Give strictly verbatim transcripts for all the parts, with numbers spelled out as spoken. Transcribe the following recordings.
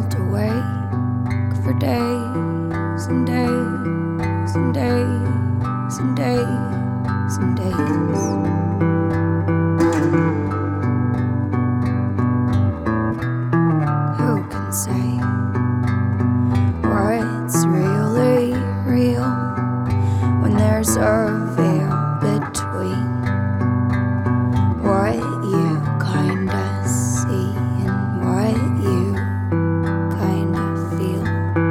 just awake for days and days and days and days and days. Who can say what's really real when there's a veil between what you kinda see and what you kinda feel?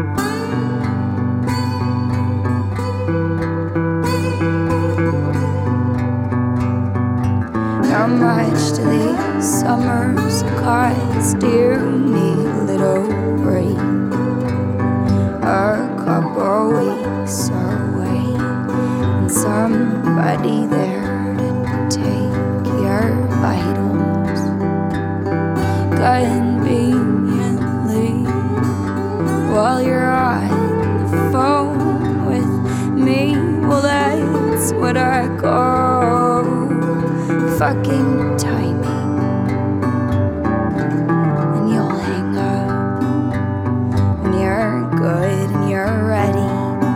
How much do these summers cost? Do you need a little break? A couple weeks away and somebody there to take your vitals conveniently while you're on the phone with me. Well, that's what I call fucking timing. And you'll hang up when you're good and you're ready.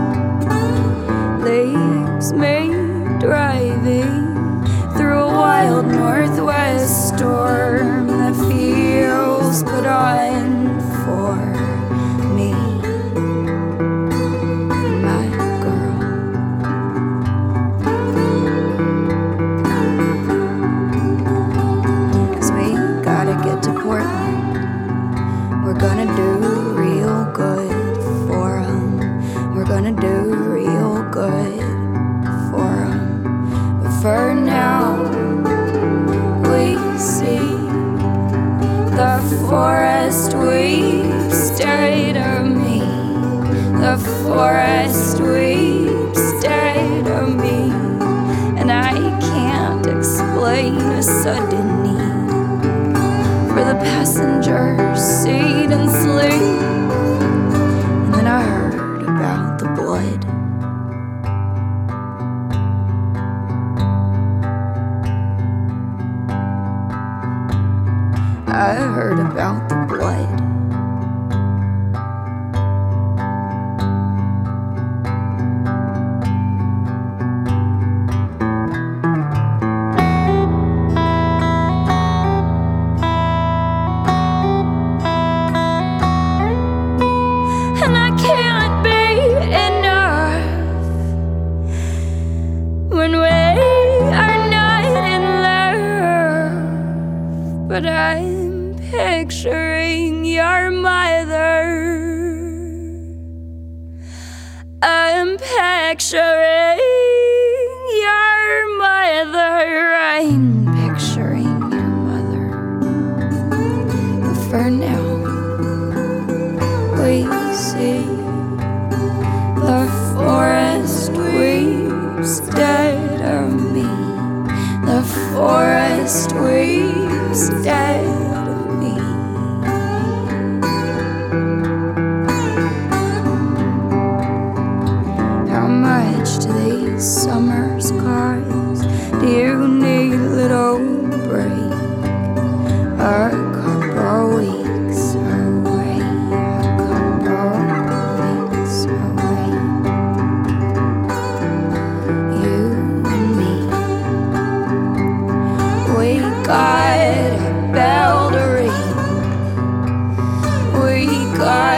Leaves me driving through a wild northwest storm that feels put on for me and my girl. Cause we gotta get to Portland. We're gonna do real good for 'em. We're gonna do real good for 'em. But for now, we see the forest weeps dead of me. The forest weeps dead of me. And I can't explain a sudden need for the passenger seat and sleep. And then I heard about the blood. I heard about the blood. And I can't be enough when we are not in love. But I'm picturing your mother. I'm picturing your mother. I'm picturing your mother. But for now, we see the forest weeps dead of me. The forest weeps dead of me. How much do these summers cost? Do you need a little break? A couple weeks away. A couple weeks away. You and me, we got a bell to ring. We got